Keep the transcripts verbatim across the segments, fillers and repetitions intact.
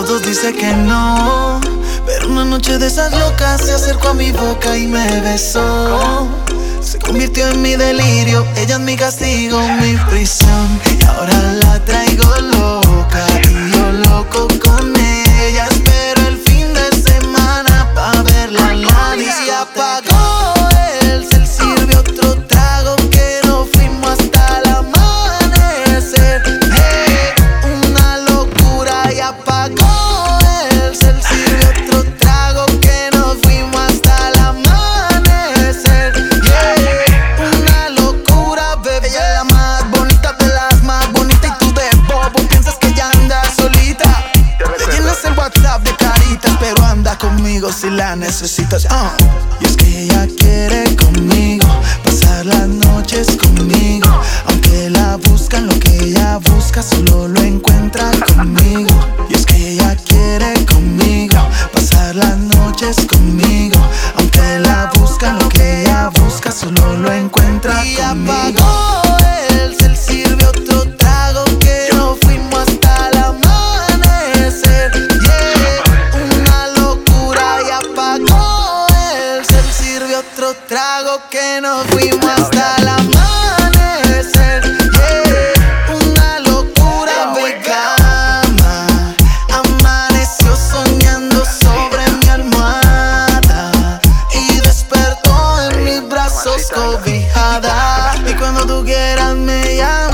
todos dice que no, pero una noche de esas locas se acercó a mi boca y me besó. Se convirtió en mi delirio, ella es mi castigo, mi prisión. Y ahora la traigo loca y yo loco con ella. Espero el fin de semana pa' verla en la discoteca. Y apagó él, se sirvió otro trago que nos fuimos hasta el amanecer. Hey, una locura. Y apagó él, se sirvió otro trago que nos fuimos hasta el amanecer. Yeah, una locura, bebé. Ella es la más bonita de las más bonitas y tú de bobo piensas que ella anda solita. Le llenas el WhatsApp de caritas, pero anda conmigo si la necesitas. uh. Y es que ella quiere conmigo pasar las noches conmigo. Aunque la buscan, lo que ella busca solo lo encuentra conmigo. Y es que ella quiere conmigo pasar las noches conmigo. Aunque la buscan, lo que ella busca solo lo encuentra y conmigo. Apagó él, se sirvió otro trago que nos fuimos hasta el amanecer. Yeah, una locura. Y apagó él, se sirvió otro trago que nos fuimos hasta el amanecer. Yeah, una locura vegana. Amaneció soñando sobre mi almohada y despertó en mis brazos cobijada. Y cuando tú quieras me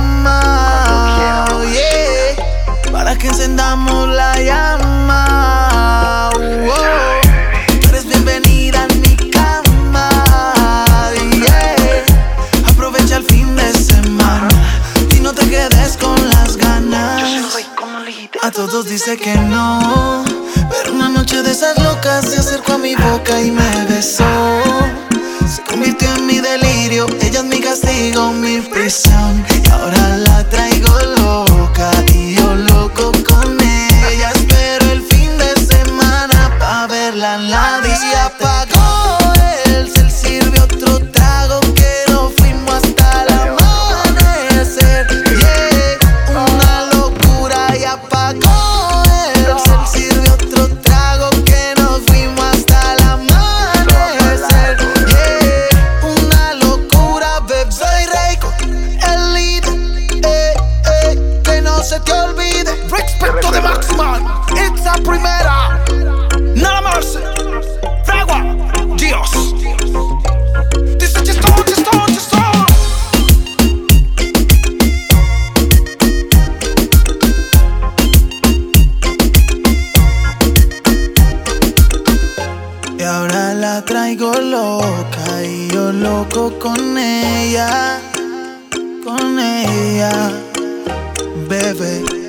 llamas, oh, yeah, para que encendamos la llama. Oh, tú eres bienvenida en mi cama, yeah. Aprovecha el fin de semana y no te quedes con las ganas. A todos dice que no, pero una noche de esas locas se acercó a mi boca y me besó. Se convirtió en mi delirio, ella es mi castigo, mi prisión. Y ahora la traigo loca y yo loco con ella. Espero el fin de semana pa' verla en la discoteca. Y apagó él, se sirvió otro trago que nos fuimos hasta el amanecer. Yeah, una locura. Y apagó él, se sirvió otro trago que nos fuimos hasta el amanecer. Yeah, una locura, babe. Soy Reiko, el líder, eh, eh, que no se te olvide. Respeto de Maxman, it's la primera. Nada más, fragua, Dios. Dice chistón, chistón, chistón. Y ahora la traigo loca y yo loco con ella, con ella, bebé.